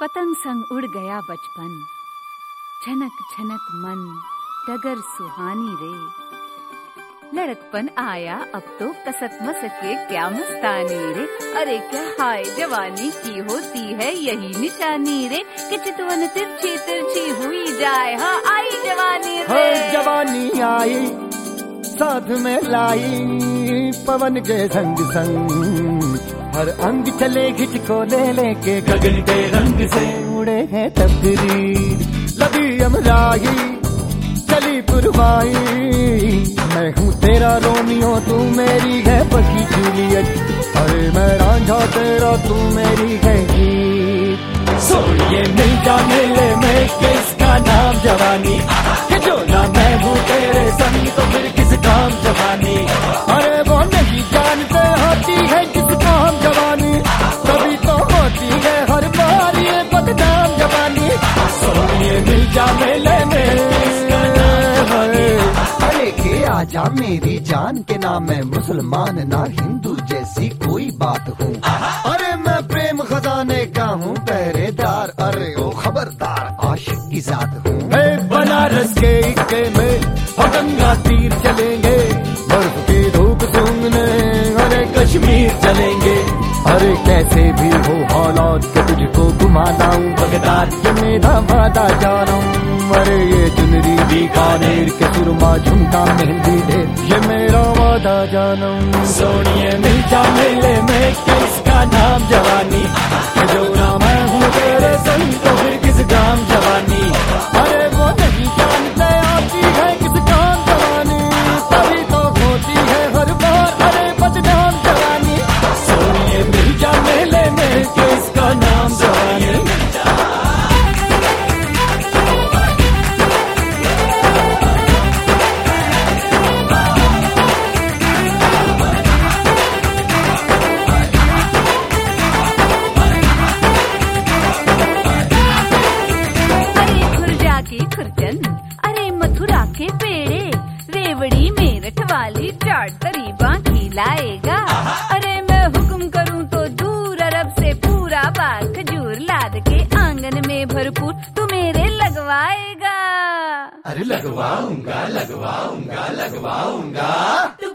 पतंग संग उड़ गया बचपन, छनक छनक मन डगर सुहानी रे। लड़कपन आया अब तो कसक मसके क्या मस्तानी रे। अरे क्या हाय जवानी की होती है यही निशानी रे, कि चितवन तिरछी तिरछी हुई जाए हाँ आई जवानी रे। जवानी आई साथ में लाई पवन के संग संग, हर अंग चले खिंच को ले लेके गगन के रंग से उड़े हैं तकदीर। लगी अमराई चली पुरवाई, मैं हूँ तेरा रोमियो तू मेरी है बकी जूलियट। अरे मैं रांझा तेरा तू मेरी है गीत। सोनिए मिल जाने ले मैं किसका नाम जवानी, कि जो ना मैं हूँ तेरे संग तो फिर किस काम जवानी। अरे वो नहीं जानते होती है किस काम जवानी, तभी तो होती है हर बार ये बदनाम जवानी। सोनिए मिल जाने ले के आजा मेरी जान के नाम मैं मुसलमान ना हिंदू जैसी कोई बात हूँ। अरे मैं प्रेम खजाने का हूँ पहरेदार, अरे ओ खबरदार आशिक की जात हूँ। बनारस के इक्के में गंगा तीर चलेंगे, बर्फ की धूप सूंघने अरे कश्मीर चलेंगे। अरे कैसे भी हो हालात के तुझको घुमाना हूँ बगदाद, ये मेरा वादा जाना हूँ। अरे ये चुनरी बीकानेर के सुरमा झुमका मेहंदी दे, ये मेरा वादा जाना हूँ। सोनिए मिल जा मेले में किसका नाम जवानी, जो ना मैं हूँ तेरे संग तो फिर किस काम जवानी। अरे वो नहीं जानते आती है किस काम जवानी, तभी तो होती है हर बार अरे बदनाम जवानी। सोनिए मिल जा मेले में किसका नाम जवानी। अरे मथुरा के पेड़े रेवड़ी मेरठ वाली चाट करीबा खिलाएगा। अरे मैं हुक्म करूं तो दूर अरब से पूरा बाग खजूर लाद के आंगन में भरपूर तू मेरे लगवाएगा। अरे लगवाऊंगा लगवाऊंगा लगवाऊंगा।